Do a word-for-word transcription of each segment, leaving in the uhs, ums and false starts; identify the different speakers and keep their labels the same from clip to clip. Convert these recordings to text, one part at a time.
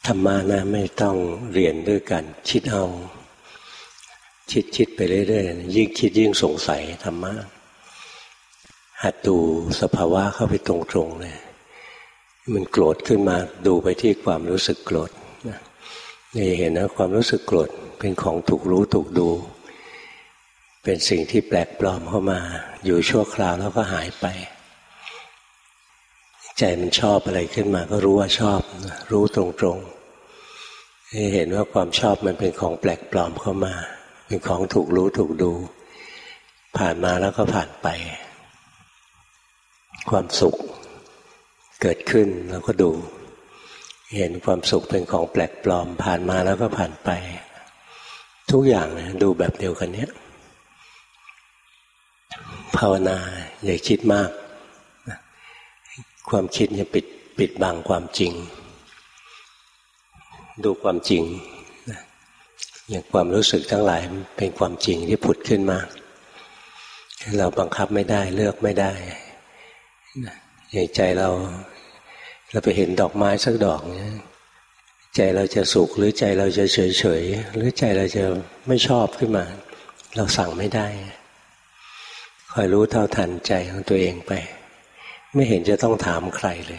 Speaker 1: ธรรมะนะไม่ต้องเรียนด้วยกันคิดเอาคิดคิดไปเรื่อยๆยิ่งคิดยิ่งสงสัยธรรมะหัดดูสภาวะเข้าไปตรงๆเลยมันโกรธขึ้นมาดูไปที่ความรู้สึกโกรธนี่เห็นนะความรู้สึกโกรธเป็นของถูกรู้ถูกดูเป็นสิ่งที่แปลกปลอมเข้ามาอยู่ชั่วคราวแล้วก็หายไปใจมันชอบอะไรขึ้นมาก็รู้ว่าชอบรู้ตรงๆให้เห็นว่าความชอบมันเป็นของแปลกปลอมเข้ามาเป็นของถูกรู้ถูกดูผ่านมาแล้วก็ผ่านไปความสุขเกิดขึ้นแล้วก็ดูเห็นความสุขเป็นของแปลกปลอมผ่านมาแล้วก็ผ่านไปทุกอย่างนะดูแบบเดียวกันเนี้ยภาวนาอย่าคิดมากความคิดเนี่ยปิดปิดบังความจริงดูความจริงอย่างความรู้สึกทั้งหลายเป็นความจริงที่ผุดขึ้นมาเราบังคับไม่ได้เลือกไม่ได้อย่างใจเราเราไปเห็นดอกไม้สักดอกเนี่ยใจเราจะสุขหรือใจเราจะเฉยเฉยหรือใจเราจะไม่ชอบขึ้นมาเราสั่งไม่ได้คอยรู้เท่าทันใจของตัวเองไปไม่เห็นจะต้องถามใครเลย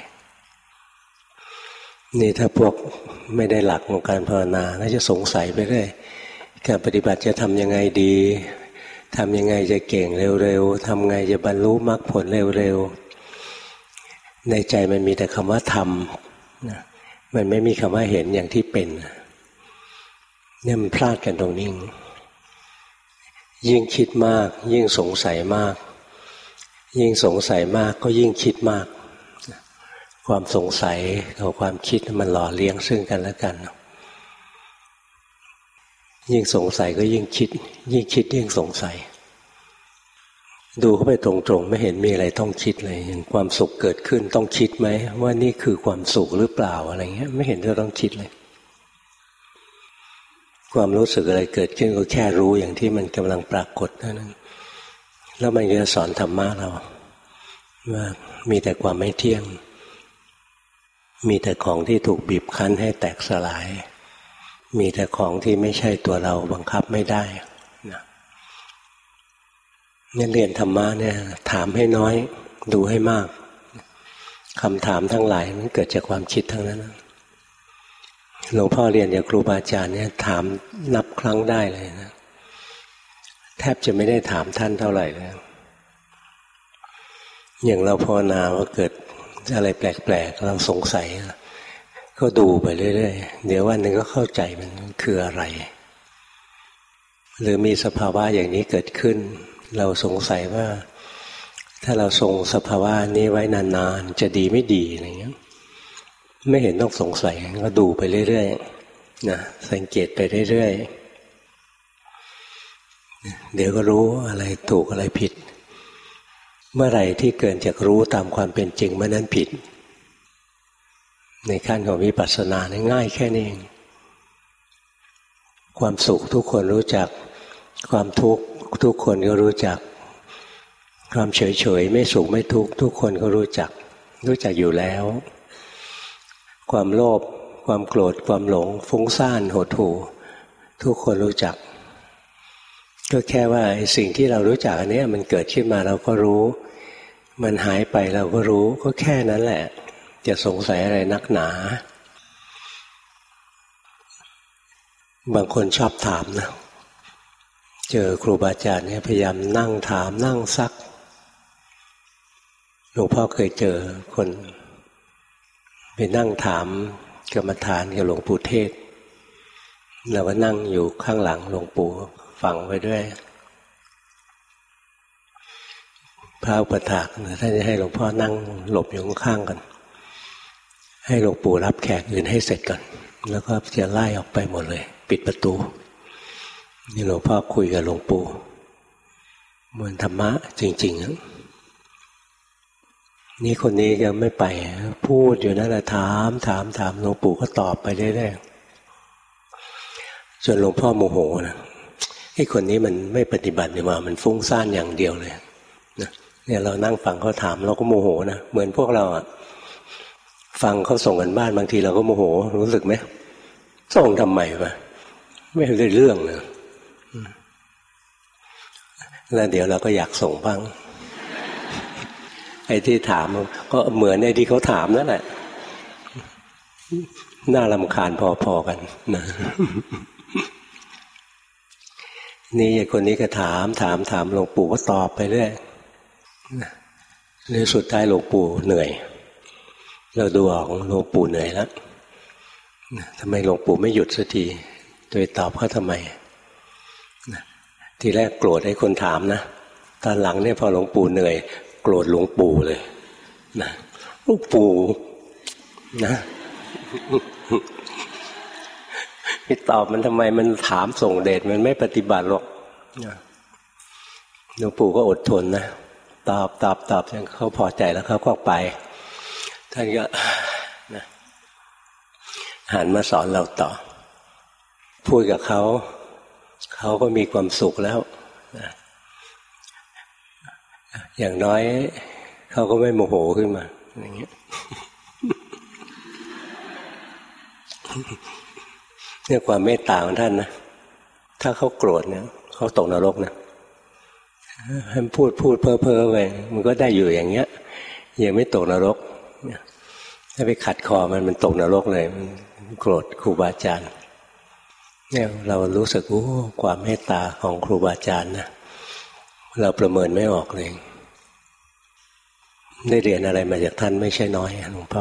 Speaker 1: นี่ถ้าพวกไม่ได้หลักของการภาวนาก็จะสงสัยไปเรื่อยการปฏิบัติจะทำยังไงดีทำยังไงจะเก่งเร็วๆทำไงจะบรรลุมรรคผลเร็วๆในใจมันมีแต่คำว่าทำนะมันไม่มีคำว่าเห็นอย่างที่เป็นเนี่ยมันพลาดกันตรงนี้ยิ่งคิดมากยิ่งสงสัยมากยิ่งสงสัยมากก็ยิ่งคิดมากความสงสัยกับความคิดมันหล่อเลี้ยงซึ่งกันและกันยิ่งสงสัยก็ยิ่งคิดยิ่งคิดยิ่งสงสัยดูเข้าไปตรงๆไม่เห็นมีอะไรต้องคิดเลยความสุขเกิดขึ้นต้องคิดไหมว่านี่คือความสุขหรือเปล่าอะไรเงี้ยไม่เห็นจะต้องคิดเลยความรู้สึกอะไรเกิดขึ้นก็แค่รู้อย่างที่มันกำลังปรากฏเท่านั้นแล้วมันจะสอนธรรมะเราว่ามีแต่ความไม่เที่ยงมีแต่ของที่ถูกบีบคั้นให้แตกสลายมีแต่ของที่ไม่ใช่ตัวเราบังคับไม่ได้นะเนี่ยเรียนธรรมะเนี่ยถามให้น้อยดูให้มากคำถามทั้งหลายมันเกิดจากความคิดทั้งนั้นหลวงพ่อเรียนจากครูบาอาจารย์เนี่ยถามนับครั้งได้เลยนะแทบจะไม่ได้ถามท่านเท่าไหร่เลยอย่างเราภาวนาว่าเกิดอะไรแปลกๆเราสงสัยก็ดูไปเรื่อยๆเดี๋ยววันหนึ่งก็เข้าใจมันคืออะไรหรือมีสภาวะอย่างนี้เกิดขึ้นเราสงสัยว่าถ้าเราทรงสภาวะนี้ไว้นานๆจะดีไม่ดีอะไรเงี้ยไม่เห็นต้องสงสัยก็ดูไปเรื่อยๆนะสังเกตไปเรื่อยๆเดี๋ยวก็รู้อะไรถูกอะไรผิดเมื่อไหร่ที่เกินจากรู้ตามความเป็นจริงเมื่อนั้นผิดในขั้นของวิปัสสนาง่ายแค่นี้เองความสุขทุกคนรู้จักความทุกข์ทุกคนก็รู้จักความเฉยๆไม่สุขไม่ทุกข์ทุกคนก็รู้จักรู้จักอยู่แล้วความโลภความโกรธความหลงฟุ้งซ่านหดหู่ทุกคนรู้จักก็แค่ว่าไอ้สิ่งที่เรารู้จักอันนี้มันเกิดขึ้นมาเราก็รู้มันหายไปเราก็รู้ก็แค่นั้นแหละจะสงสัยอะไรนักหนาบางคนชอบถามนะเจอครูบาอาจารย์เนี่ยพยายามนั่งถามนั่งซักหลวงพ่อเคยเจอคนไปนั่งถามกรรมฐานกับหลวงปู่เทศเราก็นั่งอยู่ข้างหลังหลวงปู่ฟังไปด้วยพระอุปถากท่านจะให้หลวงพ่อนั่งหลบอยู่ข้างๆกันให้หลวงปู่รับแขกอื่นให้เสร็จก่อนแล้วก็จะไล่ออกไปหมดเลยปิดประตูนี่หลวงพ่อคุยกับหลวงปู่เหมือนธรรมะจริงๆนี่คนนี้ยังไม่ไปพูดอยู่นั่นแหละถามถามถามหลวงปู่ก็ตอบไปเรื่อยๆจนหลวงพ่อโมโหนะไอ้คนนี้มันไม่ปฏิบัติเนี่ยมามันฟุ้งซ่านอย่างเดียวเลยนะเนี่ยเรานั่งฟังเขาถามเราก็โมโหนะเหมือนพวกเราอ่ะฟังเขาส่งกันบ้านบางทีเราก็โมโหรู้สึกไหมส่งทำไมวะไม่ได้เรื่องเลยแล้วเดี๋ยวเราก็อยากส่งบ้างไอ้ที่ถามก็เหมือนไอ้ที่เขาถามนั่นแหละน่ารำคาญพอๆกันนะนี่ไอ้คนนี้ก็ถามถามถามหลวงปู่ก็ตอบไปเรื่อยในสุดท้ายหลวงปู่เหนื่อยเราดูออกหลวงปู่เหนื่อยแล้วทำไมหลวงปู่ไม่หยุดสักทีโดยตอบเขาทำไมทีแรกโกรธไอ้คนถามนะตอนหลังเนี่ยพอหลวงปู่เหนื่อยโกรธหลวงปู่เลยนะหลวงปู่นะพี่ตอบมันทำไมมันถามส่งเดชมันไม่ปฏิบัติหรอกหลวงปู่ก็อดทนนะตอบตอบตอบจนเขาพอใจแล้วเขาก็ไปท่านก็นะหันมาสอนเราต่อพูดกับเขาเขาก็มีความสุขแล้วนะอย่างน้อยเขาก็ไม่โมโหขึ้นมาอย่างเงี้ยเนี่ยความเมตตาของท่านนะถ้าเขาโกรธเนี่ยเขาตกนรกนะให้พูดพูดเพ้อเพ้อไปมันก็ได้อยู่อย่างเงี้ยยังไม่ตกนรกถ้าไปขัดคอมันมันตกนรกเลยมันโกรธครูบาอาจารย์เนี่ยเรารู้สึกโอ้ความเมตตาของครูบาอาจารย์นะเราประเมินไม่ออกเลยได้เรียนอะไรมาจากท่านไม่ใช่น้อยหลวงพ่อ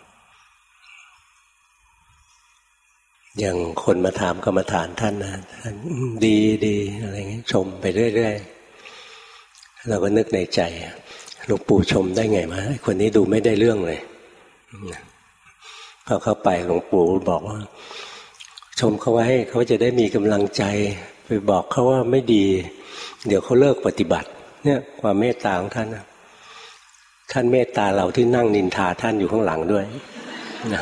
Speaker 1: อย่างคนมาถามกรรมฐานท่านนะท่านดีดีอะไรเงี้ยชมไปเรื่อยๆเราก็นึกในใจหลวงปู่ชมได้ไงมาคนนี้ดูไม่ได้เรื่องเลยพอเข้าไปหลวงปู่บอกว่าชมเขาไว้เขาจะได้มีกำลังใจไปบอกเขาว่าไม่ดีเดี๋ยวเขาเลิกปฏิบัติเนี่ยความเมตตาของท่านนะท่านเมตตาเราที่นั่งนินทาท่านอยู่ข้างหลังด้วยนะ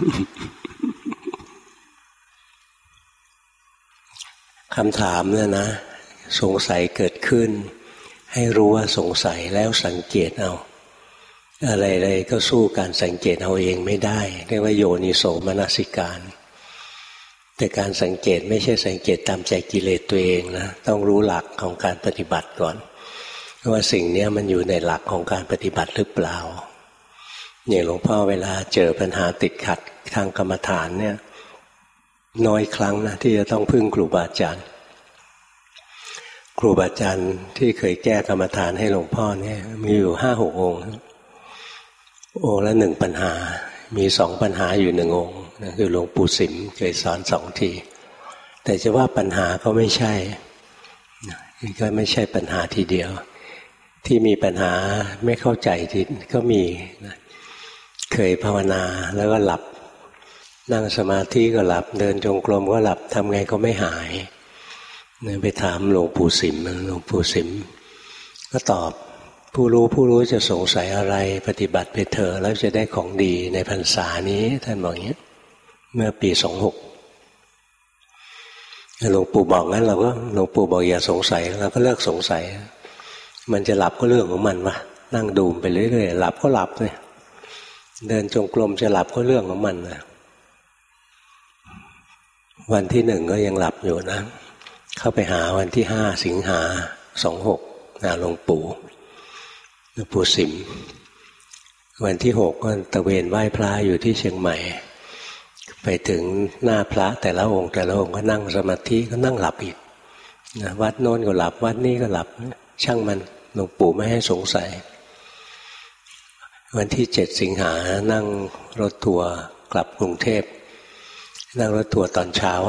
Speaker 1: คำถามเนี่ยนะสงสัยเกิดขึ้นให้รู้ว่าสงสัยแล้วสังเกตเอาอะไรๆก็สู้การสังเกตเอาเองไม่ได้เรียกว่าโยนิโสมนสิการแต่การสังเกตไม่ใช่สังเกตตามใจกิเลสตัวเองนะต้องรู้หลักของการปฏิบัติก่อนว่าสิ่งนี้มันอยู่ในหลักของการปฏิบัติหรือเปล่าอย่างหลวงพ่อเวลาเจอปัญหาติดขัดทางกรรมฐานเนี่ยน้อยครั้งนะที่จะต้องพึ่งครูบาอาจารย์ครูบาอาจารย์ที่เคยแก้กรรมฐานให้หลวงพ่อเนี่ยมีอยู่ห้าหกองค์องค์ละหนึ่งปัญหามีสองปัญหาอยู่หนึ่งองค์นะคือหลวงปู่สิมเคยสอนสองทีแต่จะว่าปัญหาก็ไม่ใช่ก็ไม่ใช่ปัญหาทีเดียวที่มีปัญหาไม่เข้าใจที่ก็มีนะเคยภาวนาแล้วก็หลับนั่งสมาธิก็หลับเดินจงกรมก็หลับทำไงก็ไม่หายไปถามหลวงปู่สิมหลวงปู่สิมก็ตอบผู้รู้ผู้รู้จะสงสัยอะไรปฏิบัติไปเถอะแล้วจะได้ของดีในพรรษานี้ท่านบอกอย่างนี้เมื่อปีสองหกหลวงปู่บอกงั้นเราก็หลวงปู่บอกอย่าสงสัยเราก็เลิกสงสัยมันจะหลับก็เรื่องของมันวะนั่งดูไปเรื่อยๆหลับก็หลับเลยเดินจงกรมจะหลับก็เรื่องของมันนะวันที่หนึ่งก็ยังหลับอยู่นะเข้าไปหาวันที่ห้าสิงหาสองหกหาหลวงปู่หลวงปู่สิมวันที่หกก็ตะเวนไหว้พระอยู่ที่เชียงใหม่ไปถึงหน้าพระแต่ละองค์แต่ละองค์ก็นั่งสมาธิก็นั่งหลับอีกนะวัดโน้นก็หลับวัดนี้ก็หลับช่างมันหลวงปู่ไม่ให้สงสัยวันที่เจ็ดสิงหานั่งรถทัวร์กลับกรุงเทพนั่งรถทัวร์ตอนเช้า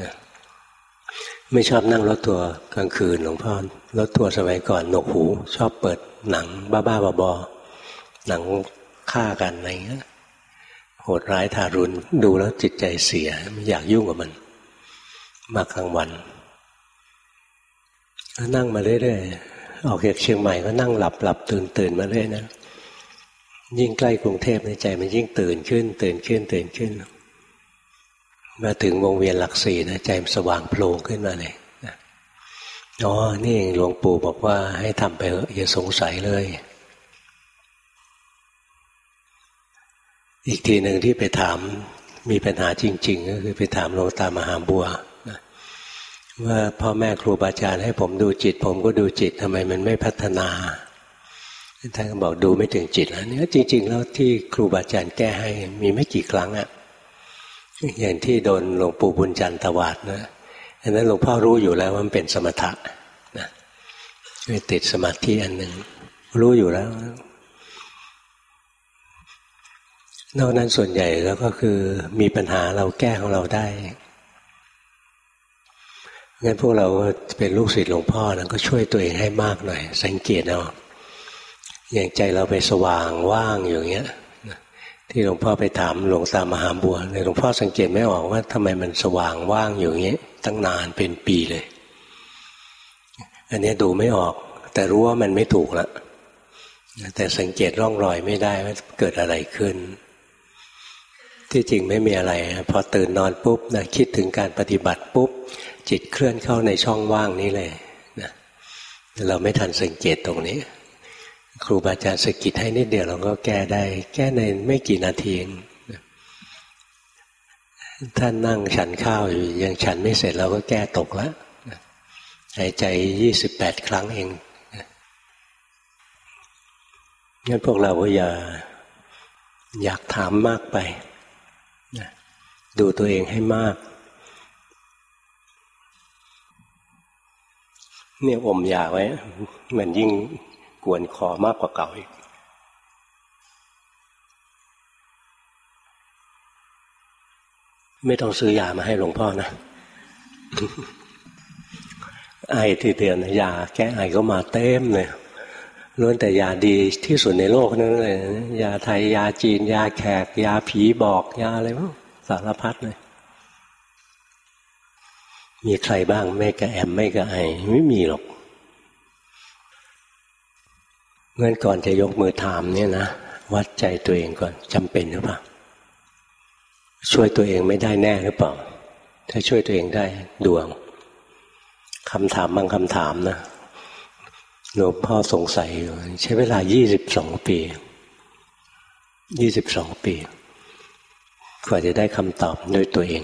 Speaker 1: ไม่ชอบนั่งรถทัวร์กลางคืนหลวงพ่อรถทัวร์สมัยก่อนหนวกหูชอบเปิดหนังบ้าๆบอๆหนังฆ่ากันอะไรเงี้ยโหดร้ายทารุณดูแล้วจิตใจเสียไม่อยากยุ่งกับมันมากลางวันก็นั่งมาเรื่อยๆออกจากเชียงใหม่ก็นั่งหลับหลับตื่นตื่นมาเรื่อยนะยิ่งใกล้กรุงเทพในใจมันยิ่งตื่นขึ้นตื่นขึ้นตื่นขึ้นมาถึงวงเวียนหลักสี่นะใจมันสว่างโพลงขึ้นมาเลยนะอ๋อนี่เองหลวงปู่บอกว่าให้ทำไปเถอะอย่าสงสัยเลยอีกทีหนึ่งที่ไปถามมีปัญหาจริงๆก็คือไปถามหลวงตามหาบัวว่าพ่อแม่ครูบาอาจารย์ให้ผมดูจิตผมก็ดูจิตทำไมมันไม่พัฒนาท่านก็บอกดูไม่ถึงจิตแล้วเนี่ยจริงๆแล้วที่ครูบาอาจารย์แก้ให้มีไม่กี่ครั้งอะอย่างที่โดนหลวงปู่บุญจันทร์ตวาดนะอันนั้นหลวงพ่อรู้อยู่แล้วว่ามันเป็นสมถะนะไปติดสมาธิอันหนึ่งรู้อยู่แล้วนอกนั้นส่วนใหญ่แล้วก็คือมีปัญหาเราแก้ของเราได้งั้นพวกเราเป็นลูกศิษย์หลวงพ่อนะก็ช่วยตัวเองให้มากหน่อยสังเกตเอาอย่างใจเราไปสว่างว่างอย่างเงี้ยที่หลวงพ่อไปถามหลวงตามหาบัวหลวงพ่อสังเกตไม่ออกว่าทำไมมันสว่างว่างอยู่อย่างเงี้ยตั้งนานเป็นปีเลยอันนี้ดูไม่ออกแต่รู้ว่ามันไม่ถูกแล้วแต่สังเกตร่องรอยไม่ได้ว่าเกิดอะไรขึ้นที่จริงไม่มีอะไรพอตื่นนอนปุ๊บนะคิดถึงการปฏิบัติปุ๊บจิตเคลื่อนเข้าในช่องว่างนี้เลยนะเราไม่ทันสังเกตตรงนี้ครูบาอาจารย์สะกิดให้นิดเดียวเราก็แก้ได้แก้ในไม่กี่นาทีเองท่านนั่งฉันข้าวอยู่ยังฉันไม่เสร็จเราก็แก้ตกแล้วหายใจยี่สิบแปดครั้งเองงั้นพวกเราก็อย่าอยากถามมากไปดูตัวเองให้มากเนี่ยอมยาไว้มันยิ่งกวนคอมากกว่าเก่าอีกไม่ต้องซื้อยามาให้หลวงพ่อนะ ไอทีเดียวนะยาแก้ไอก็มาเต็มเลยล้วนแต่ยาดีที่สุดในโลกนั่นเลยยาไทยยาจีนยาแขกยาผีบอกยาอะไรพวกสารพัดเลยมีใครบ้างไม่กระแอมไม่กระไอไม่มีหรอกเมื่อก่อนจะยกมือถามเนี่ยนะวัดใจตัวเองก่อนจำเป็นหรือเปล่าช่วยตัวเองไม่ได้แน่หรือเปล่าถ้าช่วยตัวเองได้ดวงคำถามบางคำถามนะหลวงพ่อสงสัยอยู่ใช้เวลายี่สิบสองปียี่สิบสองปีกว่าจะได้คำตอบด้วยตัวเอง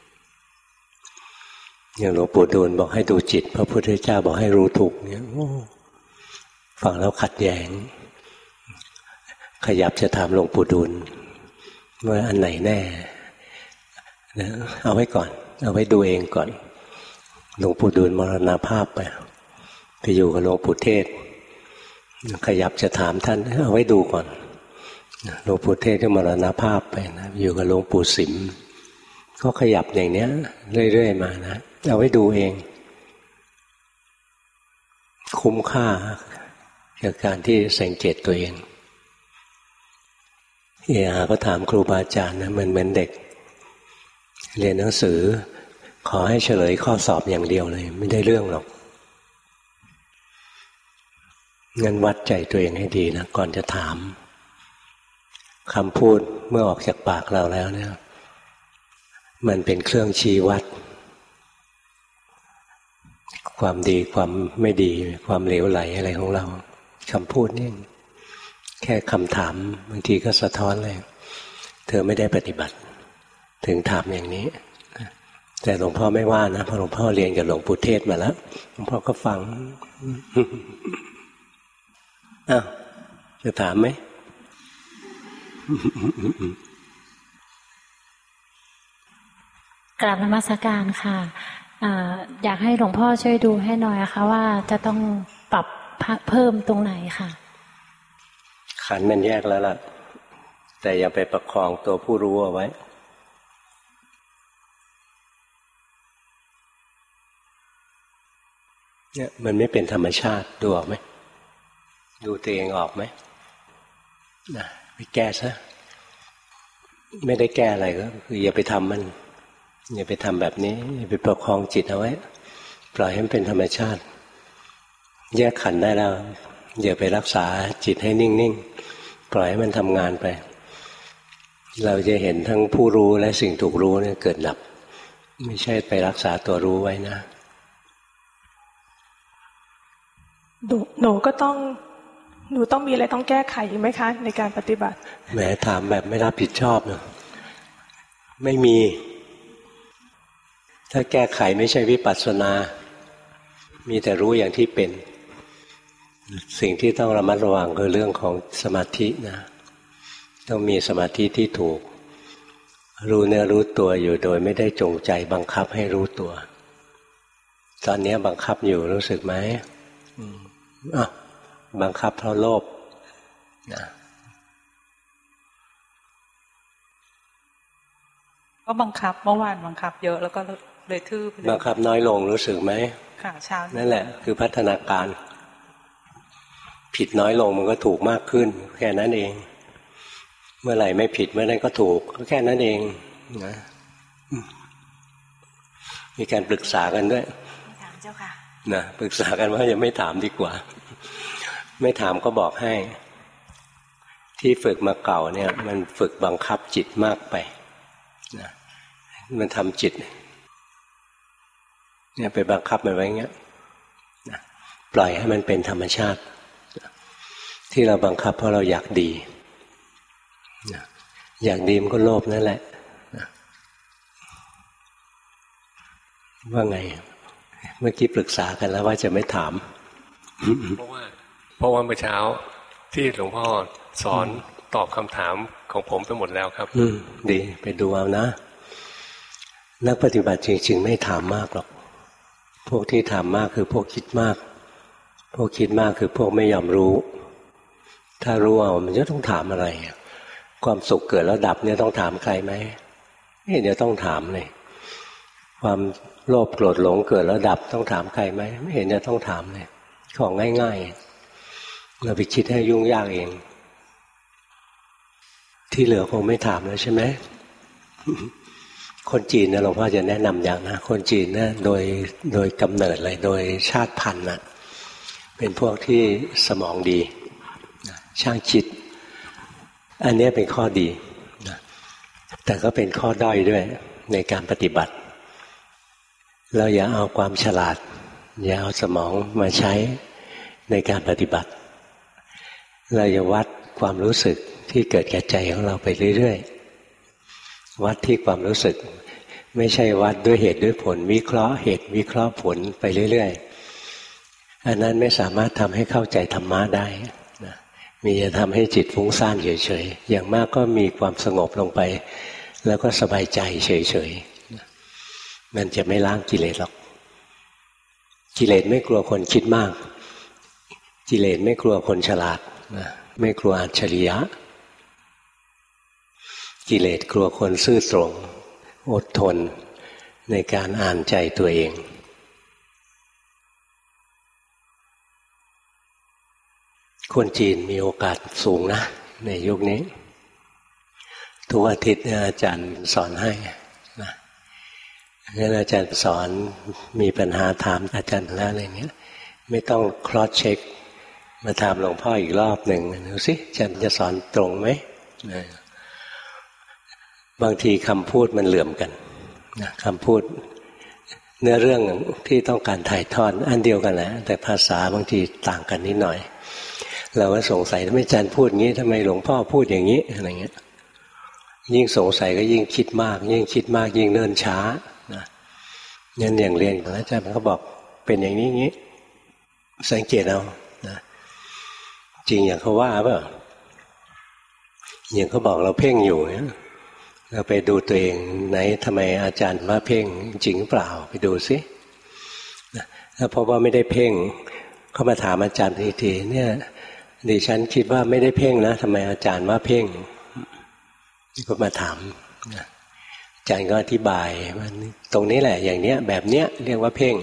Speaker 1: อย่างหลวงปู่ดูลบอกให้ดูจิตพระพุทธเจ้าบอกให้รู้ถูกเนี่ยฟังแล้วขัดแย้งขยับจะถามหลวงปู่ดูลว่าอันไหนแน่นะเอาไว้ก่อนเอาไว้ดูเองก่อนหลวงปู่ดูลมรณภาพไปไปอยู่กับหลวงปู่เทศขยับจะถามท่านเอาไว้ดูก่อนหลวงปู่เทศก็มรณภาพไปนะอยู่กับหลวงปู่สิมก็ขยับอย่างเนี้ยเรื่อยๆมานะเอาไว้ดูเองคุ้มค่ากับการที่สังเกตตัวเองเอ๋ก็ถามครูบาอาจารย์นะมันเหมือนเด็กเรียนหนังสือขอให้เฉลยข้อสอบอย่างเดียวเลยไม่ได้เรื่องหรอกงั้นวัดใจตัวเองให้ดีนะก่อนจะถามคำพูดเมื่อออกจากปากเราแล้วเนี่ยมันเป็นเครื่องชี้วัดความดีความไม่ดีความเหลวไหลอะไรของเราคำพูดนี่แค่คำถามบางทีก็สะท้อนเลยเธอไม่ได้ปฏิบัติถึงถามอย่างนี้แต่หลวงพ่อไม่ว่านะเพราะหลวงพ่อเรียนกับหลวงปู่เทศมาแล้วหลวงพ่อก็ฟังอ้าวจะถามไหม
Speaker 2: กราบนมัสการค่ะอยากให้หลวงพ่อช่วยดูให้หน่อยนะคะว่าจะต้องปรับเพิ่มตรงไหนค่ะ
Speaker 1: ขันมันแยกแล้วล่ะแต่อย่าไปประคองตัวผู้รู้เอาไว้เนี่ยมันไม่เป็นธรรมชาติดูออกไหมดูตัวเองออกไหมนะไปแก้ซะไม่ได้แก้อะไรก็คืออย่าไปทำมันอย่าไปทำแบบนี้อย่าไปประคองจิตเอาไว้ปล่อยให้มันเป็นธรรมชาติแยกขันธ์ได้แล้วอย่าไปรักษาจิตให้นิ่งๆปล่อยให้มันทำงานไปเราจะเห็นทั้งผู้รู้และสิ่งถูกรู้เนี่ยเกิดดับไม่ใช่ไปรักษาตัวรู้ไว้นะ
Speaker 3: หนูหนูก็ต้องหนูต้องมีอะไรต้องแก้ไขไหมคะในการปฏิบัติ
Speaker 1: แหมถามแบบไม่รับผิดชอบเนอะไม่มีถ้าแก้ไขไม่ใช่วิปัสสนามีแต่รู้อย่างที่เป็นสิ่งที่ต้องระมัดระวังคือเรื่องของสมาธินะต้องมีสมาธิที่ถูกรู้เนื้อรู้ตัวอยู่โดยไม่ได้จงใจบังคับให้รู้ตัวตอนนี้บังคับอยู่รู้สึกไหมอ่ะบังคับเพราะโลภนะ
Speaker 4: ก็บังคับเมื่อวานบังคับเยอะแล้วก็เลยทื่อไปเลย
Speaker 1: บังคับน้อยลงรู้สึกไหม
Speaker 4: ค่ะเช้า
Speaker 1: นั่นแหละคือพัฒนาการผิดน้อยลงมันก็ถูกมากขึ้นแค่นั้นเองเมื่อไหร่ไม่ผิดเมื่อนั้นก็ถูกก็แค่นั้นเองนะมีการปรึกษากันด้วย
Speaker 4: ถามเจ้าค่ะ
Speaker 1: นะปรึกษากันว่าอย่าไม่ถามดีกว่าไม่ถามก็บอกให้ที่ฝึกมาเก่าเนี่ยมันฝึกบังคับจิตมากไปนะมันทำจิตเนี่ยไปบังคับมันไว้เงี้ยนะปล่อยให้มันเป็นธรรมชาติที่เราบังคับเพราะเราอยากดีนะอยากดีมันก็โลภนั่นแหละนะว่าไงเมื่อกี้ปรึกษากันแล้วว่าจะไม่ถาม
Speaker 5: เพราะว่าเพราะว่าเมื่อเช้าที่หลวงพ่อสอนตอบคำถามของผมไปหมดแล้วครับ
Speaker 1: อืมดีไปดูเอานะนักปฏิบัติจริงๆไม่ถามมากหรอกพวกที่ถามมากคือพวกคิดมากพวกคิดมากคือพวกไม่ยอมรู้ถ้ารู้เอามันจะต้องถามอะไรความสุขเกิดแล้วดับเนี่ยต้องถามใครไหมไม่เดี๋ยวต้องถามเลยความโลภโกรธหลงเกิดแล้วดับต้องถามใครไหมไม่เห็นจะต้องถามเลยของง่ายๆเราไปคิดให้ยุ่งยากเองที่เหลือคงไม่ถามแล้วใช่ไหม คนจีนนะหลวงพ่อจะแนะนำอย่างนะคนจีนนะโดยโดยกำเนิดเลยโดยชาติพันธุ์นะเป็นพวกที่สมองดีช่างคิดอันนี้เป็นข้อดีนะแต่ก็เป็นข้อด้อยด้วยในการปฏิบัติเราอย่าเอาความฉลาดอย่าเอาสมองมาใช้ในการปฏิบัติเราอย่าวัดความรู้สึกที่เกิดแก่ใจของเราไปเรื่อยๆวัดที่ความรู้สึกไม่ใช่วัดด้วยเหตุด้วยผลวิเคราะห์เหตุวิเคราะห์ผลไปเรื่อยๆอันนั้นไม่สามารถทำให้เข้าใจธรรมะได้นะมีจะทำให้จิตฟุ้งซ่านเฉยๆอย่างมากก็มีความสงบลงไปแล้วก็สบายใจเฉยๆมันจะไม่ล้างกิเลสหรอกกิเลสไม่กลัวคนคิดมากกิเลสไม่กลัวคนฉลาดนะไม่กลัวอัจฉริยะกิเลสกลัวคนซื่อตรงอดทนในการอ่านใจตัวเองคนจีนมีโอกาสสูงนะในยุคนี้ทุกอาทิตย์อาจารย์สอนให้นะงั้นอาจารย์สอนมีปัญหาถามอาจารย์แล้วอะไรเงี้ยไม่ต้องครอสเช็คมาถามหลวงพ่ออีกรอบหนึ่งดูสิอาจารย์จะสอนตรงไหมนะบางทีคำพูดมันเหลื่อมกันนะคำพูดเนื้อเรื่องที่ต้องการถ่ายทอดอันเดียวกันแหละแต่ภาษาบางทีต่างกันนิดหน่อยเราก็สงสัยทำไมอาจารย์พูดอย่างนี้ทำไมหลวงพ่อพูดอย่างนี้อะไรเงี้ยยิ่งสงสัยก็ยิ่งคิดมากยิ่งคิดมากยิ่งเนิ่นช้านะงั้นอย่างเรียนแล้วอาจารย์เขาบอกเป็นอย่างนี้อย่างนี้สังเกตเอานะจริงอย่างเขาว่าเปล่าอย่างเขาบอกเราเพ่งอยู่เนี่ยเราไปดูตัวเองไหนทำไมอาจารย์ว่าเพ่งจริงเปล่าไปดูสิถ้าพบว่าไม่ได้เพ่งเขามาถามอาจารย์ทีทีเนี่ยดิฉันคิดว่าไม่ได้เพ่งนะทำไมอาจารย์ว่าเพ่งก็มาถามอาจารย์ก็อธิบายว่าตรงนี้แหละอย่างเนี้ยแบบเนี้ยเรียกว่าเพ่ง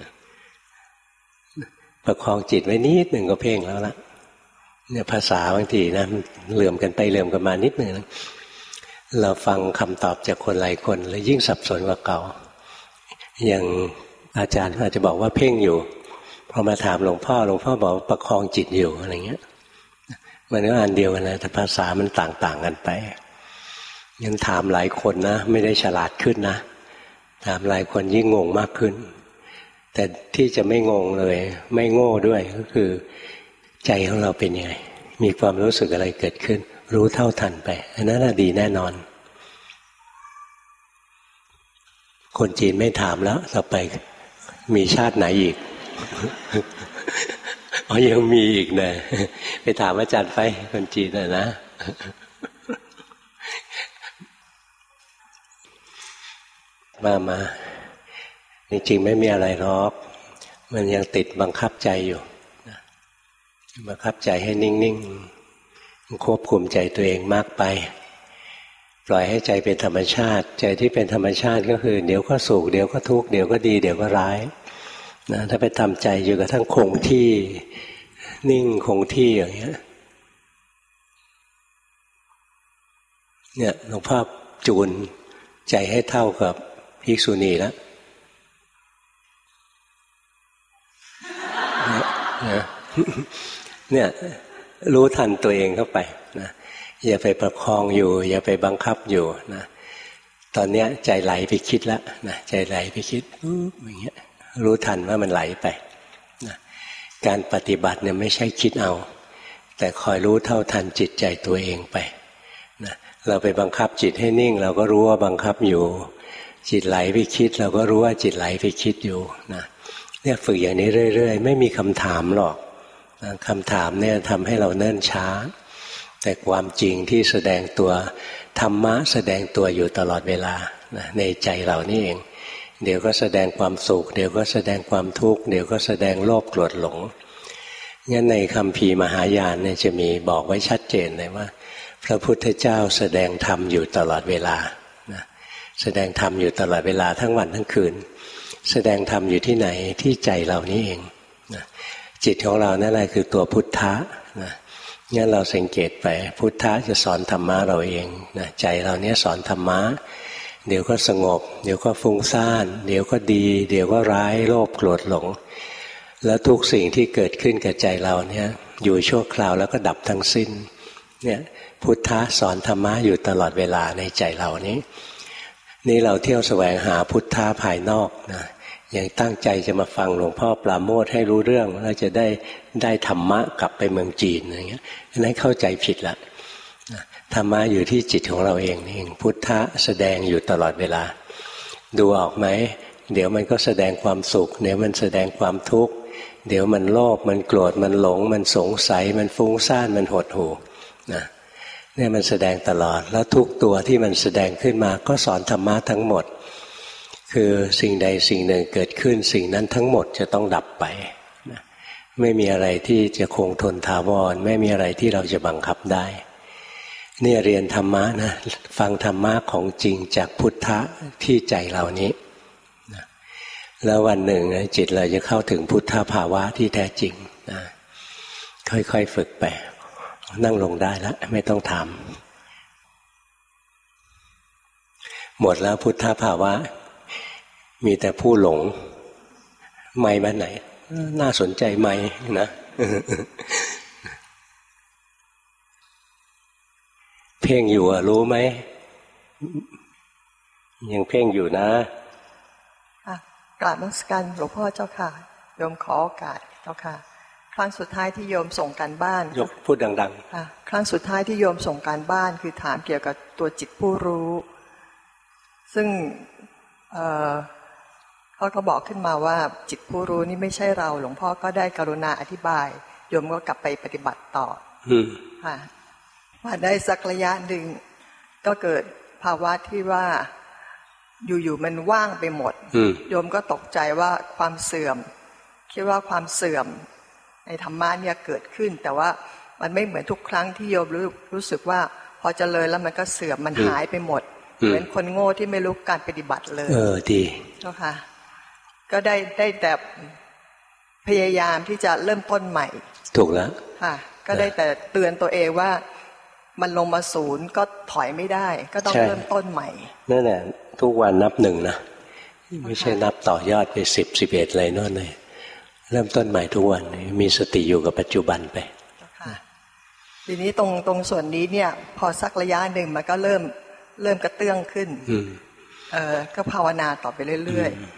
Speaker 1: ประคองจิตไว้นิดหนึ่งก็เพ่งแล้วล่ะเนี่ยภาษาบางทีนะเหลื่อมกันไปเหลื่อมกันมานิดหนึ่งเราฟังคำตอบจากคนหลายคนแล้วยิ่งสับสนกว่าเก่าอย่างอาจารย์อาจจะบอกว่าเพ่งอยู่พอมาถามหลวงพ่อหลวงพ่อบอกประคองจิตอยู่อะไรเงี้ยมันก็อันเดียวกันนะแต่ภาษามันต่างๆกันไปยังถามหลายคนนะไม่ได้ฉลาดขึ้นนะถามหลายคนยิ่งงงมากขึ้นแต่ที่จะไม่งงเลยไม่โง่ด้วยก็คือใจของเราเป็นยังไงมีความรู้สึกอะไรเกิดขึ้นรู้เท่าทันไปอันนั้นน่ะดีแน่นอนคนจีนไม่ถามแล้วต่อไปมีชาติไหนอีก อ๋อยังมีอีกนะไปถามอาจารย์ไปคนจีนนะนะมามาจริงๆไม่มีอะไรหรอกมันยังติดบังคับใจอยู่บังคับใจให้นิ่งๆควบคุมใจตัวเองมากไปปล่อยให้ใจเป็นธรรมชาติใจที่เป็นธรรมชาติก็คือเดี๋ยวก็สุขเดี๋ยวก็ทุกข์เดี๋ยวก็ดีเดี๋ยวก็ร้ายนะถ้าไปทำใจอยู่กับทั้งคงที่นิ่งคงที่อย่างเงี้ยเนี่ยหลวงพ่อจูนใจให้เท่ากับภิกษุณีแล้วเนี่ยเนี่ยรู้ทันตัวเองเข้าไปนะอย่าไปประคองอยู่อย่าไปบังคับอยู่นะตอนเนี้ยใจไหลไปคิดแล้วนะใจไหลไปคิดอย่างเงี้ยรู้ทันว่ามันไหลไปนะการปฏิบัติเนี่ยไม่ใช่คิดเอาแต่คอยรู้เท่าทันจิตใจตัวเองไปนะเราไปบังคับจิตให้นิ่งเราก็รู้ว่าบังคับอยู่จิตไหลไปคิดเราก็รู้ว่าจิตไหลไปคิดอยู่นะเนี่ยฝึกอย่างนี้เรื่อยๆไม่มีคำถามหรอกนะคำถามเนี่ยทำให้เราเนิ่นช้าแต่ความจริงที่แสดงตัวธรรมะแสดงตัวอยู่ตลอดเวลานะในใจเรานี่เองเดี๋ยวก็แสดงความสุขเดี๋ยวก็แสดงความทุกข์เดี๋ยวก็แสดงโลภโกรธหลงงั้นในคัมภีร์มหายานเนี่ยจะมีบอกไว้ชัดเจนเลยว่าพระพุทธเจ้าแสดงธรรมอยู่ตลอดเวลานะแสดงธรรมอยู่ตลอดเวลาทั้งวันทั้งคืนแสดงธรรมอยู่ที่ไหนที่ใจเรานี่เองนะจิตของเรานั่นแหละคือตัวพุทธะนะงั้นเราสังเกตไปพุทธะจะสอนธรรมะเราเองนะใจเราเนี้ยสอนธรรมะเดี๋ยวก็สงบเดี๋ยวก็ฟุ้งซ่านเดี๋ยวก็ดีเดี๋ยวก็ร้ายโลภโกรธหลงแล้วทุกสิ่งที่เกิดขึ้นกับใจเราเนี่ยอยู่ชั่วคราวแล้วก็ดับทั้งสิ้นเนี่ยพุทธะสอนธรรมะอยู่ตลอดเวลาในใจเรานี้นี่เราเที่ยวแสวงหาพุทธะภายนอกนะอย่างตั้งใจจะมาฟังหลวงพ่อปราโมทย์ให้รู้เรื่องแล้วจะได้ได้ธรรมะกลับไปเมืองจีนอย่างเงี้ยนั้นเข้าใจผิดละธรรมะอยู่ที่จิตของเราเองนี่เองพุทธะแสดงอยู่ตลอดเวลาดูออกไหมเดี๋ยวมันก็แสดงความสุขเดี๋ยวมันแสดงความทุกข์เดี๋ยวมันโลภมันโกรธมันหลงมันสงสัยมันฟุ้งซ่านมันหดหู่นะเนี่ยมันแสดงตลอดแล้วทุกตัวที่มันแสดงขึ้นมาก็สอนธรรมะทั้งหมดคือสิ่งใดสิ่งหนึ่งเกิดขึ้นสิ่งนั้นทั้งหมดจะต้องดับไปนะไม่มีอะไรที่จะคงทนถาวรไม่มีอะไรที่เราจะบังคับได้นี่เรียนธรรมะนะฟังธรรมะของจริงจากพุทธะที่ใจเรานี้นะแล้ววันหนึ่งนะจิตเราจะเข้าถึงพุทธภาวะที่แท้จริงนะค่อยๆฝึกไปนั่งลงได้แล้วไม่ต้องถามหมดแล้วพุทธภาวะมีแต่ผู้หลงไม่บ้านไหนน่าสนใจไหมนะเพ่งอยู่อะรู้ไหมยังเพ่งอยู่นะ
Speaker 6: กราบนมัสการหลวงพ่อเจ้าค่ะโยมขอโอกาสเจ้าค่ะครั้งสุดท้ายที่โยมส่งการบ้าน
Speaker 1: ยกพูดดัง
Speaker 6: ๆครั้งสุดท้ายที่โยมส่งการบ้านคือถามเกี่ยวกับตัวจิตผู้รู้ซึ่งเอ่อเขาก็บอกขึ้นมาว่าจิตผู้รู้นี่ไม่ใช่เราหลวงพ่อก็ได้กรุณาอธิบายโยมก็กลับไปปฏิบัติต่อค่ะมาได้สักระยะหนึ่งก็เกิดภาวะที่ว่าอยู่ๆมันว่างไปหมดโยมก็ตกใจว่าความเสื่อมคิดว่าความเสื่อมในธรรมะเนี่ยเกิดขึ้นแต่ว่ามันไม่เหมือนทุกครั้งที่โยมรู้รู้สึกว่าพอเจริญแล้วมันก็เสื่อมมันหายไปหมดเหมือนคนโง่ที่ไม่รู้การปฏิบัติเลย
Speaker 1: เออดี
Speaker 6: เจ้าค่ะก็ได้ได้แต่พยายามที่จะเริ่มต้นใหม่
Speaker 1: ถูกแล้ว
Speaker 6: ค่ะก็ได้แต่เตือนตัวเองว่ามันลงมาศูนย์ก็ถอยไม่ได้ก็ต้องเริ่มต้นใหม่
Speaker 1: นั่นแหละทุกวันนับหนึ่งนะไม่ใช่นับต่อยอดไปสิบสิบเอ็ดอะไรนั่นเลยเริ่มต้นใหม่ทุกวันมีสติอยู่กับปัจจุบันไป
Speaker 6: ทีนี้ตรงตรงส่วนนี้เนี่ยพอสักระยะหนึ่งมันก็เริ่มเริ่มกระเตื้องขึ้นเออก็ภาวนาต่อไปเรื่อย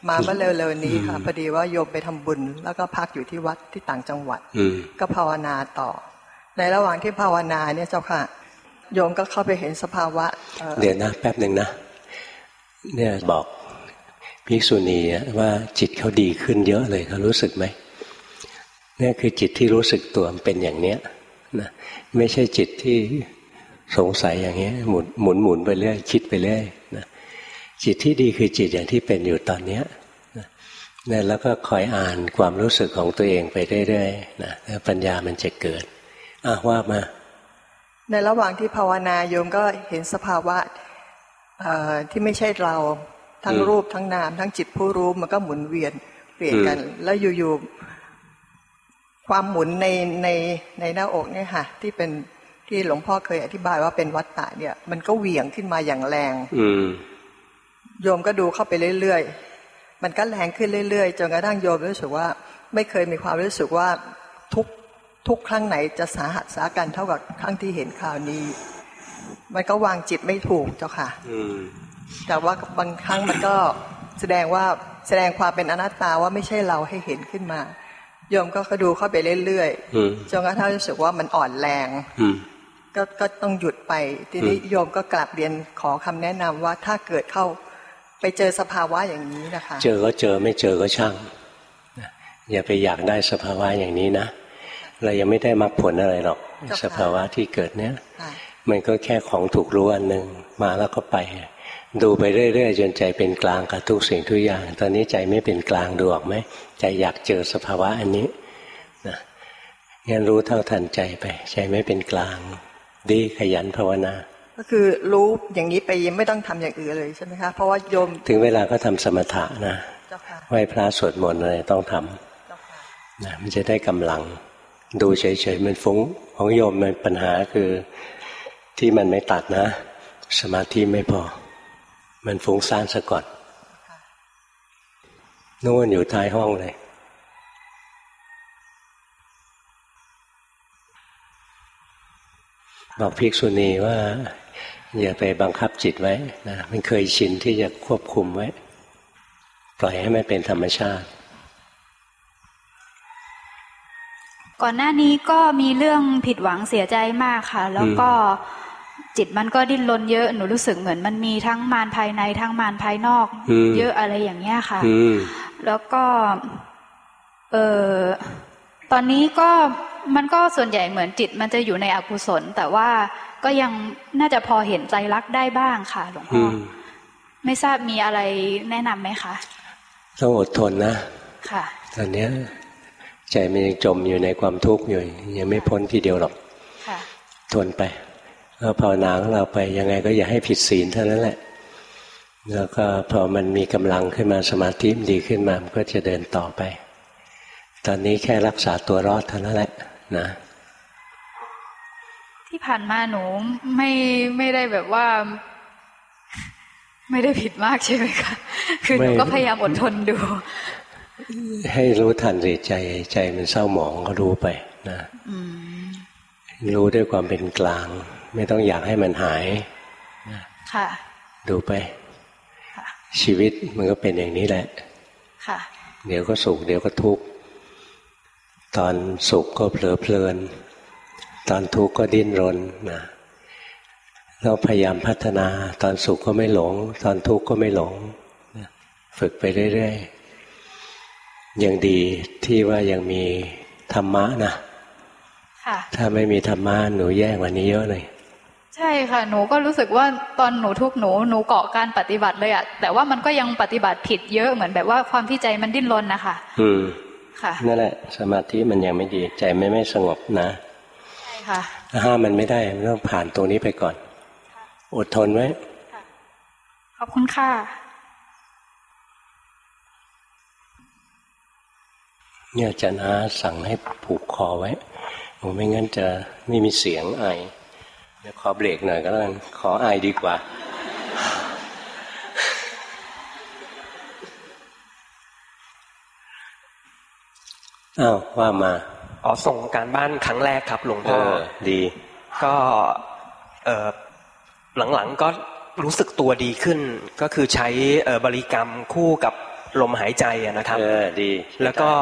Speaker 6: มาเมื่อเร็วๆนี้ค่ะพอดีว่าโยมไปทำบุญแล้วก็พักอยู่ที่วัดที่ต่างจังหวัดก็ภาวนาต่อในระหว่างที่ภาวนาเนี่ยเจ้าค่ะโยมก็เข้าไปเห็นสภาวะ
Speaker 1: เดี๋ยวนะแป๊บหนึ่งนะเนี่ยบอกภิกษุณีว่าจิตเขาดีขึ้นเยอะเลยเขารู้สึกไหมนี่คือจิตที่รู้สึกตัวเป็นอย่างเนี้ยนะไม่ใช่จิตที่สงสัยอย่างนี้หมุนหมุนหมุนไปเรื่อยคิดไปเรื่อยนะจิตที่ดีคือจิตอย่างที่เป็นอยู่ตอนเนี้ยนะแล้วก็คอยอ่านความรู้สึกของตัวเองไปเรื่อยๆนะแล้วปัญญามันจะเกิดอ่ะว่ามา
Speaker 6: ในระหว่างที่ภาวนาโยมก็เห็นสภาวะที่ไม่ใช่เราทั้งรูปทั้งนามทั้งจิตผู้รู้มันก็หมุนเวียนเปลี่ยนกันแล้วอยู่ๆความหมุนในในในหน้าอกเนี่ยค่ะที่เป็นที่หลวงพ่อเคยอธิบายว่าเป็นวัฏฏะเนี่ยมันก็เหวี่ยงขึ้นมาอย่างแรงโยมก็ดูเข้าไปเรื่อยๆมันก็แรงขึ้นเรื่อยๆจนกระทั่งโยมรู้สึกว่าไม่เคยมีความรู้สึกว่าทุกทุกครั้งไหนจะสาหัสสากันเท่ากับครั้งที่เห็นข่าวนี้มันก็วางจิตไม่ถูกเจ้าค่ะแต่ว่าบางครั้งมันก็แสดงว่าแสดงความเป็นอนัตตาว่าไม่ใช่เราให้เห็นขึ้นมาโยมก็ดูเข้าไปเรื่อยๆจนกระทั่งรู้สึกว่ามันอ่อนแรงก็ก็ต้องหยุดไปทีนี้โยมก็กลับเรียนขอคำแนะนำว่าถ้าเกิดเข้าไปเจอสภาวะอย่างนี้นะคะ
Speaker 1: เจอก็เจอไม่เจอก็ช่างอย่าไปอยากได้สภาวะอย่างนี้นะเรายังไม่ได้มรรคผลอะไรหรอกสภาวะที่เกิดเนี้ยมันก็แค่ของถูกรู้อันหนึ่งมาแล้วก็ไปดูไปเรื่อยๆจนใจเป็นกลางกับทุกสิ่งทุกอย่างตอนนี้ใจไม่เป็นกลางดูออกไหมใจอยากเจอสภาวะอันนี้นะงั้นรู้เท่าทันใจไปใจไม่เป็นกลางดีขยันภาวนา
Speaker 6: ก็คือรู้อย่างนี้ไปยังไม่ต้องทำอย่างอื่นเลยใช่ไหมคะเพราะว่าโยม
Speaker 1: ถึงเวลาก็ทำสมถะนะไหว้พระสวดมนต์อะไรต้องทำนะมันจะได้กำลังดูเฉยๆมันฟุ้งของโยมมันปัญหาคือที่มันไม่ตัดนะสมาธิไม่พอมันฟุ้งซ่านซะก่อนโน่นอยู่ท้ายห้องเลยบอกภิกษุณีว่าอย่าไปบังคับจิตไว้นะมันเคยชินที่จะควบคุมไว้ปล่อยให้มันเป็นธรรมชาติ
Speaker 7: ก่อนหน้านี้ก็มีเรื่องผิดหวังเสียใจมากค่ะแล้วก็จิตมันก็ดิ้นรนเยอะหนูรู้สึกเหมือนมันมีทั้งมารภายในทั้งมารภายนอกเยอะอะไรอย่างเงี้ยค่ะแล้วก็เออตอนนี้ก็มันก็ส่วนใหญ่เหมือนจิตมันจะอยู่ในอกุศลแต่ว่าก็ยังน่าจะพอเห็นใจรักได้บ้างค่ะหลวงพ่อไม่ทราบมีอะไรแนะนำไหมคะ
Speaker 1: ต้องอดทนนะ
Speaker 7: ค่ะ
Speaker 1: ตอนนี้ใจมันยังจมอยู่ในความทุกข์อยู่ยังไม่พ้นทีเดียวหรอกค่ะทนไปก็ภาวนาของเราไปยังไงก็อย่าให้ผิดศีลเท่านั้นแหละแล้วก็พอมันมีกำลังขึ้นมาสมาธิดีขึ้นมามันก็จะเดินต่อไปตอนนี้แค่รักษาตัวรอดเท่านั้นแหละนะ
Speaker 7: ที่ผ่านมาหนูไม่ไม่ได้แบบว่าไม่ได้ผิดมากใช่ไหมคะคือหนูก็พยายามอดทนดู
Speaker 1: ให้รู้ทันสิใจใจมันเศร้าหมองก็รู้ไปนะรู้ด้วยความเป็นกลางไม่ต้องอยากให้มันหาย
Speaker 7: ค่ะ
Speaker 1: ดูไปชีวิตมันก็เป็นอย่างนี้แหละ
Speaker 7: ค่ะ
Speaker 1: เดี๋ยวก็สุขเดี๋ยวก็ทุกข์ตอนสุขก็เผลอเพลินตอนทุกข์ก็ดิ้นรนนะเราพยายามพัฒนาตอนสุขก็ไม่หลงตอนทุกข์ก็ไม่หลงฝึกไปเรื่อยๆยังดีที่ว่ายังมีธรรมะนะถ้าไม่มีธรรมะหนูแย่กว่านี้เยอะเลย
Speaker 7: ใช่ค่ะหนูก็รู้สึกว่าตอนหนูทุกข์หนูหนูเกาะการปฏิบัติเลยอะแต่ว่ามันก็ยังปฏิบัติผิดเยอะเหมือนแบบว่าความที่ใจมันดิ้นรนนะคะ
Speaker 1: อืมค่ะนั่นแหละสมาธิมันยังไม่ดีใจไม่ไม่สงบนะ
Speaker 7: ใช่ค่ะ
Speaker 1: ห้ามมันไม่ได้มันต้องผ่านตรงนี้ไปก่อนอดทนไว้
Speaker 7: ขอบคุณค่ะ
Speaker 1: เนี่ยอาจารย์อาสั่งให้ผูกคอไว้โอ้ไม่งั้นจะไม่มีเสียงไอเดี๋ยวขอเบรกหน่อยก็แล้วกันขอไอดีกว่าอ้าวว่ามา
Speaker 8: อ๋อส่งการบ้านครั้งแรกครับหลวงพ่อ
Speaker 1: ดี
Speaker 8: ก็เอ่อหลังๆก็รู้สึกตัวดีขึ้นก็คือใช้เอ่อบริกรรมคู่กับลมหายใจอะนะครับ
Speaker 1: เออดี
Speaker 8: แล้วก็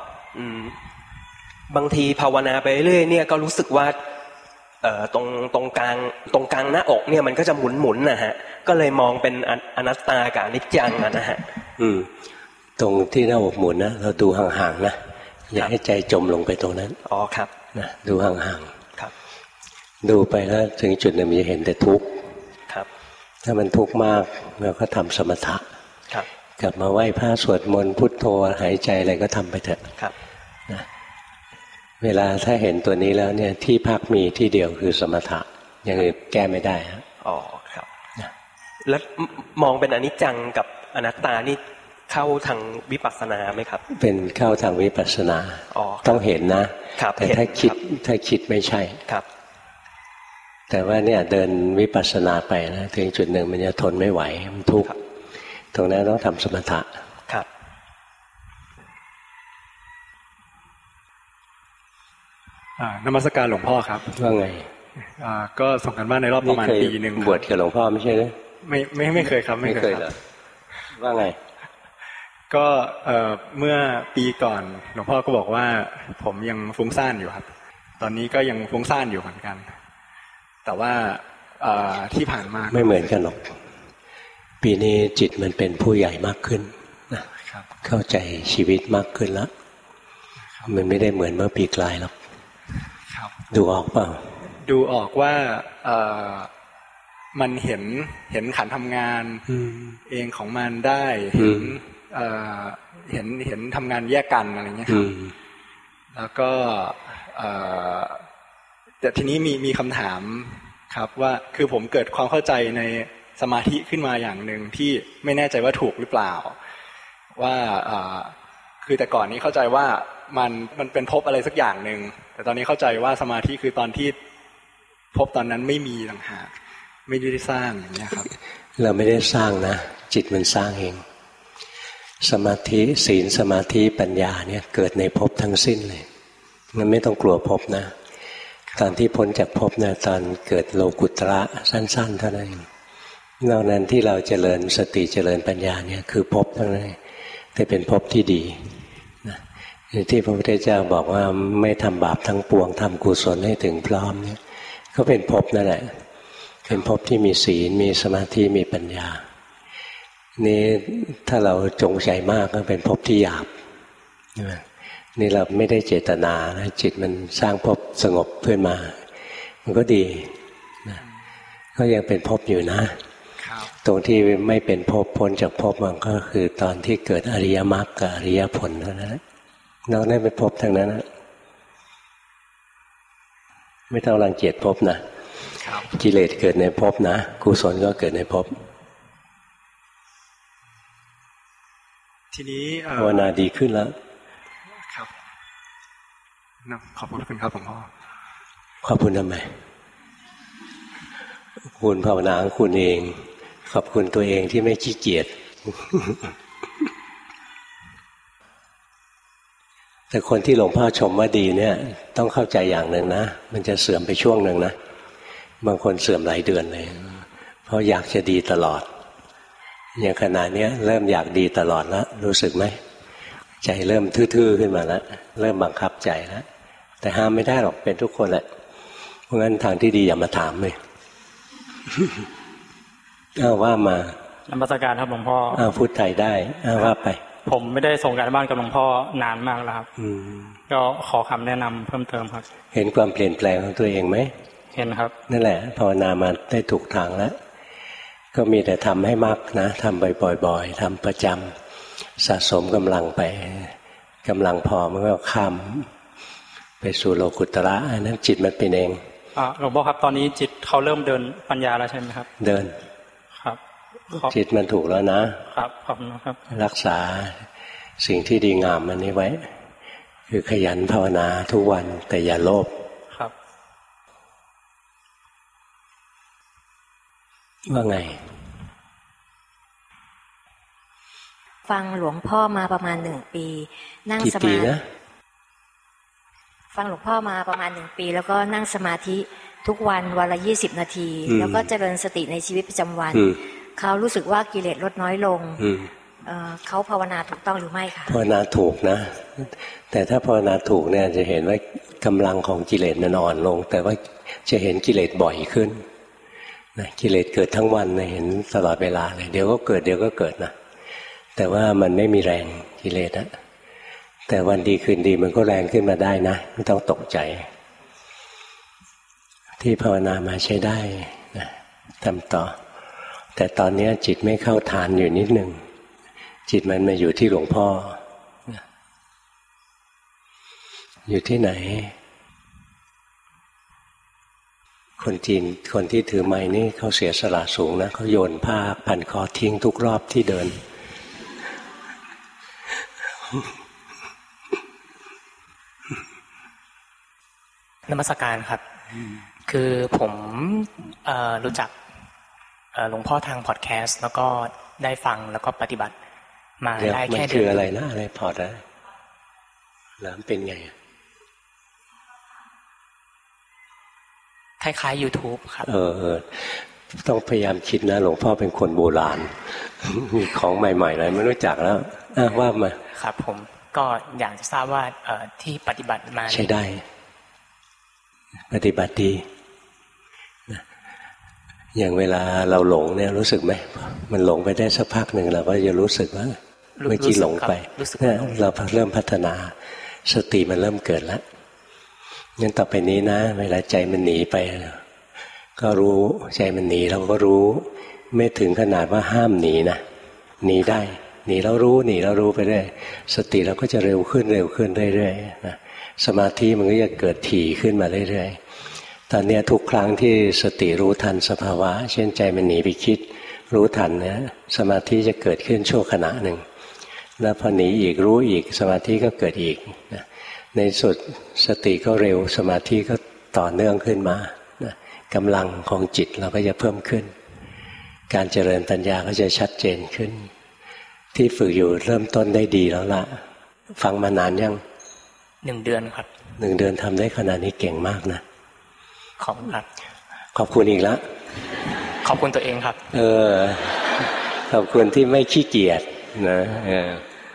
Speaker 8: บางทีภาวนาไปเรื่อยเนี่ยก็รู้สึกว่าเอ่อตรงตรงกลางตรงกลางหน้าอกเนี่ยมันก็จะหมุนหมุนนะฮะก็เลยมองเป็นอนัตตากับอนิจจังนะฮะ
Speaker 1: อืมตรงที่หน้าอกหมุนนะเราดูห่างๆนะอย่าให้ใจจมลงไปตรงนั้น
Speaker 8: อ๋อครับ
Speaker 1: นะดูห่าง
Speaker 8: ๆครับ
Speaker 1: ดูไปแล้วถึงจุดหนึ่งมันจะเห็นแต่ทุกข์
Speaker 8: ครับ
Speaker 1: ถ้ามันทุกข์มากเราก็ทำสมถะ
Speaker 8: ครับ
Speaker 1: กลับมาไหว้พระสวดมนต์พุทโธหายใจอะไรก็ทำไปเถอะ
Speaker 8: ครับ
Speaker 1: นะเวลาถ้าเห็นตัวนี้แล้วเนี่ยที่พักมีที่เดียวคือสมถะอย่างอื่นแก้ไม่ได้ฮะ
Speaker 8: อ๋อครับนะแล้วมองเป็นอนิจจังกับอนัตตานี่เข้าทางวิปัสสนาไหมครับ
Speaker 1: เป็นเข้าทางวิปัสสนา
Speaker 8: อ๋อ
Speaker 1: ต้องเห็นนะแต่ถ้าคิดถ้าคิดไม่ใช่
Speaker 8: ครับ
Speaker 1: แต่ว่าเนี่ยเดินวิปัสสนาไปนะถึงจุดหนึ่งมันจะทนไม่ไหวมันทุกข์ตรงนั้นต้องทำสมถะ
Speaker 8: ครับ
Speaker 9: นมัสการหลวงพ่อครับ
Speaker 1: ว่าไง
Speaker 9: ก็ส่งกันบ้านในรอบประมาณปีหนึ่ง
Speaker 1: บวชกับหลวงพ่อไม่ใช่ไหม
Speaker 9: ไม่ไม่ไม่เคยครับ
Speaker 1: ไม่เคยเหรอว่าไง
Speaker 9: ก็เมื่อปีก่อนหลวงพ่อก็บอกว่าผมยังฟุ้งซ่านอยู่ครับตอนนี้ก็ยังฟุ้งซ่านอยู่เหมือนกันแต่ว่าที่ผ่านมา
Speaker 1: ไม่เหมือนกันหรอกปีนี้จิตมันเป็นผู้ใหญ่มากขึ้นนะเข้าใจชีวิตมากขึ้นแล้วมันไม่ได้เหมือนเมื่อปีกลายหรอกดูออกเปล่า
Speaker 9: ดูออกว่ามันเห็นเห็นขันทำงานเองของมันได้เห็นเห็นเห็นทำงานแยกกันอะไรเงี้ยครับแล้วก็แต่ทีนี้มีมีคำถามครับว่าคือผมเกิดความเข้าใจในสมาธิขึ้นมาอย่างหนึ่งที่ไม่แน่ใจว่าถูกหรือเปล่าว่าคือแต่ก่อนนี้เข้าใจว่ามันมันเป็นภพอะไรสักอย่างหนึ่งแต่ตอนนี้เข้าใจว่าสมาธิคือตอนที่ภพตอนนั้นไม่มีต่างหากไม่ได้สร้างอย่างนี้ครับ
Speaker 1: เราไม่ได้สร้างนะจิตมันสร้างเองสมาธิศีลสมาธิปัญญาเนี่ยเกิดในภพทั้งสิ้นเลยมันไม่ต้องกลัวภพนะตอนที่พ้นจากภพเนี่ยตอนเกิดโลกุตระสั้นๆเท่านั้นนอกนั้นที่เราเจริญสติเจริญปัญญาเนี่ยคือภพทั้งนั้นแต่เป็นภพที่ดีนะที่พระพุทธเจ้าบอกว่าไม่ทำบาปทั้งปวงทำกุศลให้ถึงพร้อมเนี่ยก็เป็นภพนั่นแหละเป็นภพที่มีศีลมีสมาธิมีปัญญานี่ถ้าเราจงใจมากก็เป็นภพที่หยาบนี่เราไม่ได้เจตนานะจิตมันสร้างภพสงบขึ้นมามันก็ดีนะก็ยังเป็นภพอยู่นะตรงที่ไม่เป็นภพพ้นจากภพมันก็คือตอนที่เกิดอริยมรรคกับอริยผลเท่านั้นนอกนั้นเป็นภพทั้งนั้นนะไม่ต้องรังเกียจภพนะกิเลสเกิดในภพนะกุศลก็เกิดในภพ
Speaker 9: ทีนี้
Speaker 1: ภาวนาดีขึ้นแล้ว
Speaker 9: ครับขอบคุณครับหลวงพ่อ
Speaker 1: ขอบคุณทำไมคุณภาวนาของคุณเองขอบคุณตัวเองที่ไม่ขี้เกียจแต่คนที่หลวงพ่อชมว่าดีเนี่ยต้องเข้าใจอย่างหนึ่งนะมันจะเสื่อมไปช่วงหนึ่งนะบางคนเสื่อมหลายเดือนเลยเพราะอยากจะดีตลอดอย่างขณะนี้เริ่มอยากดีตลอดแล้วรู้สึกไหมใจเริ่มทื่อๆขึ้นมาแล้วเริ่มบังคับใจแล้วแต่ห้ามไม่ได้หรอกเป็นทุกคนแหละเพราะงั้นทางที่ดีอย่ามาถามเลยอ้าวว่ามาน
Speaker 10: มัสการครับหลวงพ่อ
Speaker 1: อ้าวพูดไทยได้อ้าวว่าไป
Speaker 10: ผมไม่ได้ส่งการบ้านกับหลวงพ่อนานมากแล้วครับก็ขอคำแนะนำเพิ่มเติมครับ
Speaker 1: เห็นความเปลี่ยนแปลงของตัวเองไหม
Speaker 10: เห็นครับ
Speaker 1: นั่นแหละภาวนามาได้ถูกทางแล้วก็มีแต่ทำให้มากนะทำบ่อยๆทำประจำสะสมกำลังไปกำลังพอมันก็ข้ามไปสู่โลกุตระนั้นจิตมันเป็นเอง
Speaker 10: อ่าหลวงพ่อครับตอนนี้จิตเขาเริ่มเดินปัญญาแล้วใช่ไหมครับ
Speaker 1: เดิน
Speaker 10: ครับ
Speaker 1: จิตมันถูกแล้วนะครับ
Speaker 10: ขอบคุณครับ
Speaker 1: รักษาสิ่งที่ดีงามมันนี้ไว้คือขยันภาวนาทุกวันแต่อย่าโลภ
Speaker 10: ครับ
Speaker 1: ว่าไง
Speaker 11: ฟังหลวงพ่อมาประมาณหนึ่งปีนั่งสมาธิฟังหลวงพ่อมาประมาณหนึ่งปีแล้วก็นั่งสมาธิทุกวันวันละยี่สิบนาทีแล้วก็เจริญสติในชีวิตประจำวันเขารู้สึกว่ากิเลสลดน้อยลงเขาภาวนาถูกต้องหรือไม่คะ
Speaker 1: ภาวนาถูกนะแต่ถ้าภาวนาถูกเนี่ยจะเห็นว่ากำลังของกิเลสมันอ่อนลงแต่ว่าจะเห็นกิเลสบ่อยขึ้นนะกิเลสเกิดทั้งวันนะเห็นตลอดเวลาเลยเดี๋ยวก็เกิดเดี๋ยวก็เกิดนะแต่ว่ามันไม่มีแรงกิเลสนะแต่วันดีคืนดีมันก็แรงขึ้นมาได้นะไม่ต้องตกใจที่ภาวนามาใช้ได้นะทำต่อแต่ตอนนี้จิตไม่เข้าฐานอยู่นิดนึงจิตมันมาอยู่ที่หลวงพ่ออยู่ที่ไหนคนจีนคนที่ถือไม้นี่เขาเสียสละสูงนะเขาโยนผ้าพันคอทิ้งทุกรอบที่เดิน
Speaker 12: นมัสการครับคือผมรู้จักหลวงพ่อทางพอดแคสต์แล้วก็ได้ฟังแล้วก็ปฏิบัติมาได้แค่เดือนมันคืออะไรนะอะไรพอดนะแล้วเป็นไงคล้ายๆ YouTube ครับเออเออต้องพยายามคิดนะหลวงพ่อเป็นคนโบราณมีของใหม่ๆอะไรไม่รู้จักแล้วว่ามาครับผมก็อยากจะทราบว่าที่ปฏิบัติมาใช้ได้ปฏิบัติดีนะอย่างเวลาเราหลงเนี่ยรู้สึกไหมมันหลงไปได้สักพักหนึ่งเราก็จะรู้สึกว่าเมื่อกี้หลงไปเราเริ่มพัฒนาสติมันเริ่มเกิดแล้วงั้นต่อไปนี้นะเวลาใจมันหนีไปก็รู้ใจมันหนีเราก็รู้ไม่ถึงขนาดว่าห้ามหนีนะหนีได้หนีแล้วรู้หนีแล้วรู้ไปเรื่อยสติเราก็จะเร็วขึ้นเร็วขึ้นเรื่อยๆนะสมาธิมันก็จะเกิดถี่ขึ้นมาเรื่อยๆตอนนี้ทุกครั้งที่สติรู้ทันสภาวะเช่นใจมันหนีไปคิดรู้ทันเนี่ยสมาธิจะเกิดขึ้นชั่วขณะหนึ่งแล้วพอหนีอีกรู้อีกสมาธิก็เกิดอีกนะในสุดสติก็เร็วสมาธิก็ต่อเนื่องขึ้นมานะกำลังของจิตเราก็จะเพิ่มขึ้นการเจริญปัญญาก็จะชัดเจนขึ้นที่ฝึกอยู่เริ่มต้นได้ดีแล้วล่ะฟังมานานยังหนึ่งเดือนครับหนึ่งเดือนทำได้ขนาดนี้เก่งมากนะขอบคุณครับขอบคุณอีกแล้วขอบคุณตัวเองครับเออขอบคุณที่ไม่ขี้เกียจนะเออ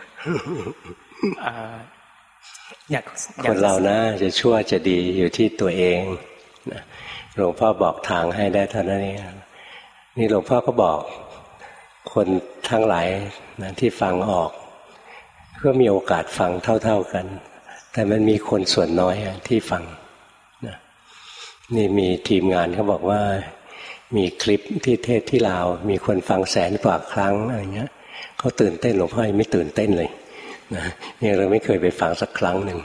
Speaker 12: อยากคนเรานะจะชั่วจะดีอยู่ที่ตัวเองนะหลวงพ่อบอกทางให้ได้เท่านั้นเองนี่หลวงพ่อก็บอกคนทั้งหลายนะที่ฟังออกก็มีโอกาสฟังเท่าๆกันแต่มันมีคนส่วนน้อยที่ฟังนะนี่มีทีมงานเขาบอกว่ามีคลิปที่เทศที่ลาวมีคนฟังแสนกว่าครั้งอะไรเงี้ยเขาตื่นเต้นหลวงพ่อไม่ตื่นเต้นเลยนะนี่เราไม่เคยไปฟังสักครั้งหนึ่ง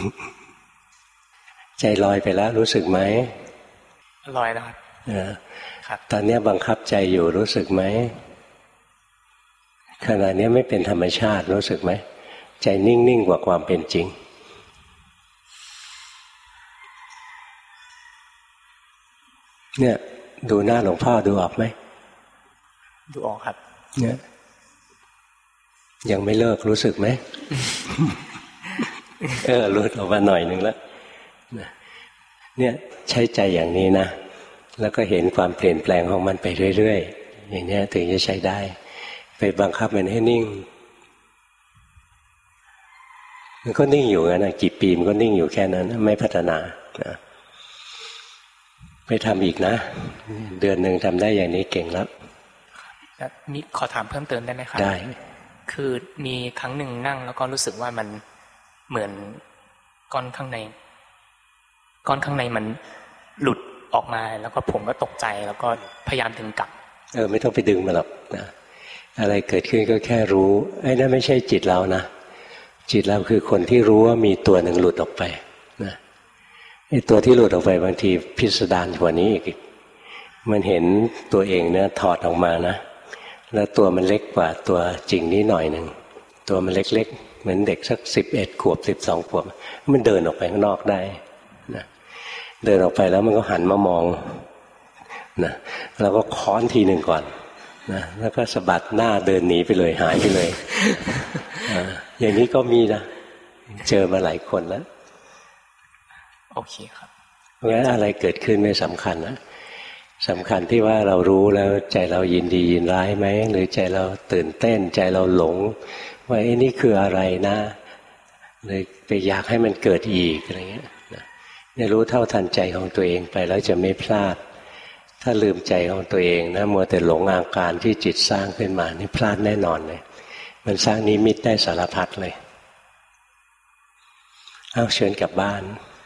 Speaker 12: ใจลอยไปแล้วรู้สึกไหมลอยแล้วครับตอนนี้บังคับใจอยู่รู้สึกไหมขณะนี้ไม่เป็นธรรมชาติรู้สึกไหมใจนิ่งๆกว่าความเป็นจริงเนี่ยดูหน้าหลวงพ่อดูออกไหมดูออกครับเนี่ยยังไม่เลิกรู้สึกไหม เออรู้ออกมาหน่อยหนึ่งแล้วเนี่ยใช้ใจอย่างนี้นะแล้วก็เห็นความเปลี่ยนแปลงของมันไปเรื่อยๆอย่างนี้ถึงจะใช้ได้ไปบังคับมันให้นิ่งมันก็นิ่งอยู่งั้นนะกี่ปีมันก็นิ่งอยู่แค่นั้นไม่พัฒนานะไปทำอีกนะเดือนหนึ่งทำได้อย่างนี้เก่งแล้วมีขอถามเพิ่มเติมได้ไหมครับได้คือมีครั้งหนึ่งนั่งแล้วก็รู้สึกว่ามันเหมือนก้อนข้างในก้อนข้างในมันหลุดออกมาแล้วก็ผมก็ตกใจแล้วก็พยายามดึงกลับเออไม่ต้องไปดึงมันหรอกนะอะไรเกิดขึ้นก็แค่รู้ไอ้นั่นไม่ใช่จิตเรานะจิตเราคือคนที่รู้ว่ามีตัวหนึ่งหลุดออกไปนะไอ้ตัวที่หลุดออกไปบางทีพิสดารกว่านี้อีกมันเห็นตัวเองเนี่ยถอดออกมานะแล้วตัวมันเล็กกว่าตัวจริงนิดหน่อยหนึ่งตัวมันเล็กๆเหมือนเด็กสักสิบเอ็ดขวบสิบสองขวบมันเดินออกไปข้างนอกได้นะเดินออกไปแล้วมันก็หันมามองนะแล้วก็ค้อนทีหนึ่งก่อนนะแล้วก็สะบัดหน้าเดินหนีไปเลยหายไปเลย อย่างนี้ก็มีนะเจอมาหลายคนแล้วโอเคครับเพราะฉะนั้นอะไรเกิดขึ้นไม่สำคัญนะ
Speaker 1: สำคัญที่ว่าเรารู้แล้วใจเรายินดียินร้ายไหมหรือใจเราตื่นเต้นใจเราหลงว่าไอ้นี่คืออะไรนะเลยไปอยากให้มันเกิดอีกอะไรเงี้ยเนี่ยรู้เท่าทันใจของตัวเองไปแล้วจะไม่พลาดถ้าลืมใจของตัวเองนะมัวแต่หลงอาการที่จิตสร้างขึ้นมานี่พลาดแน่นอนเลยมันสร้างนิมิตได้สารพัดเลยเอาเชิญกลับบ้าน